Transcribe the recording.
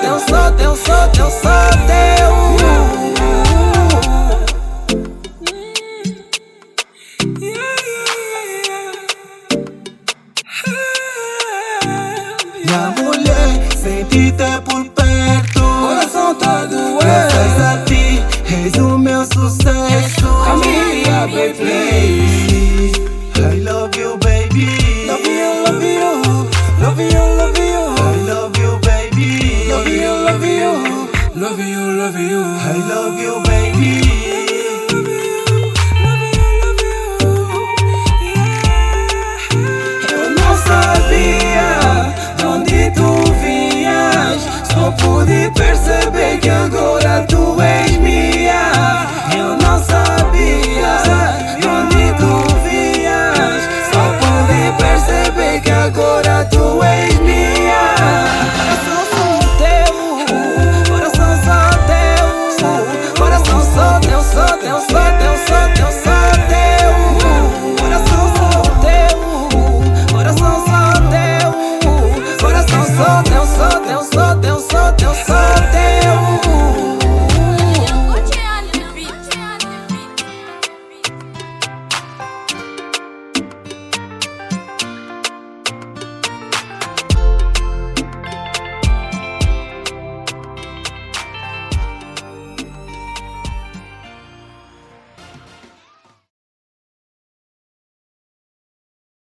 Minha mulher, senti-te por perto, coração tá doendo. graças a ti, és o meu sucesso. Camila, baby, I love you, baby. love you, love you, love you, love you. I love you, baby. Love you, love you, love you, love you. I love you, baby. Eu não sabia de onde tu vinhas, só pude perceber que agora